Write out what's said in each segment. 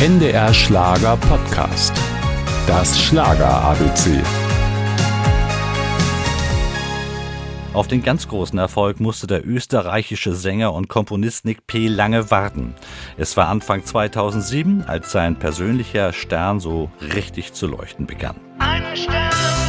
NDR Schlager Podcast. Das Schlager ABC. Auf den ganz großen Erfolg musste der österreichische Sänger und Komponist Nick P. lange warten. Es war Anfang 2007, als sein persönlicher Stern so richtig zu leuchten begann. Ein Stern,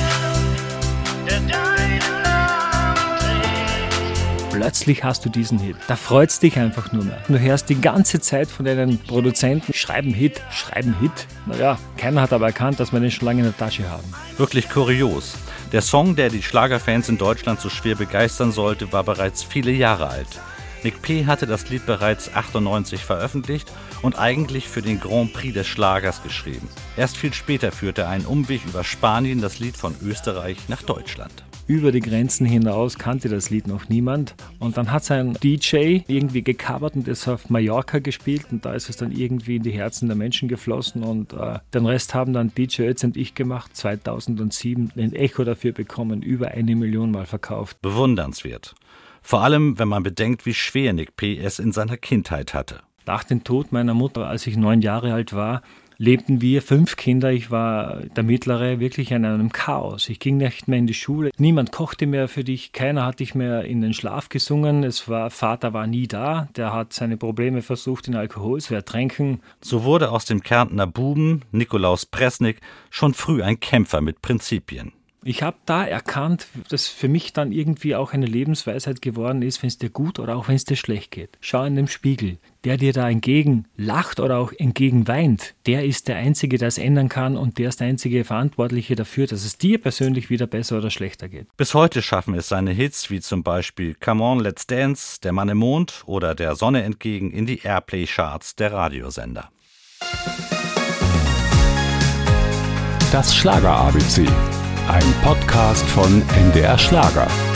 der deinen Namen trägt. Plötzlich hast du diesen Hit. Da freut's dich einfach nur mehr. Du hörst die ganze Zeit von deinen Produzenten, schreiben Hit. Naja, keiner hat aber erkannt, dass wir den schon lange in der Tasche haben. Wirklich kurios. Der Song, der die Schlagerfans in Deutschland so schwer begeistern sollte, war bereits viele Jahre alt. Nick P. hatte das Lied bereits 1998 veröffentlicht und eigentlich für den Grand Prix des Schlagers geschrieben. Erst viel später führte er einen Umweg über Spanien das Lied von Österreich nach Deutschland. Über die Grenzen hinaus kannte das Lied noch niemand. Und dann hat sein DJ irgendwie gecovert und ist auf Mallorca gespielt. Und da ist es dann irgendwie in die Herzen der Menschen geflossen. Und den Rest haben dann DJ Ötzi und ich gemacht. 2007 ein Echo dafür bekommen, über 1 Million Mal verkauft. Bewundernswert. Vor allem, wenn man bedenkt, wie schwer Nick P. es in seiner Kindheit hatte. Nach dem Tod meiner Mutter, als ich 9 Jahre alt war, lebten wir 5 Kinder. Ich war der Mittlere, wirklich in einem Chaos. Ich ging nicht mehr in die Schule. Niemand kochte mehr für dich. Keiner hat dich mehr in den Schlaf gesungen. Vater war nie da. Der hat seine Probleme versucht, in Alkohol zu ertränken. So wurde aus dem Kärntner Buben, Nikolaus Pressnick, schon früh ein Kämpfer mit Prinzipien. Ich habe da erkannt, dass für mich dann irgendwie auch eine Lebensweisheit geworden ist, wenn es dir gut oder auch wenn es dir schlecht geht. Schau in den Spiegel. Der dir da entgegen lacht oder auch entgegen weint, der ist der Einzige, der es ändern kann und der ist der einzige Verantwortliche dafür, dass es dir persönlich wieder besser oder schlechter geht. Bis heute schaffen es seine Hits wie zum Beispiel Come On, Let's Dance, Der Mann im Mond oder Der Sonne entgegen in die Airplay-Charts der Radiosender. Das Schlager ABC. Ein Podcast von NDR Schlager.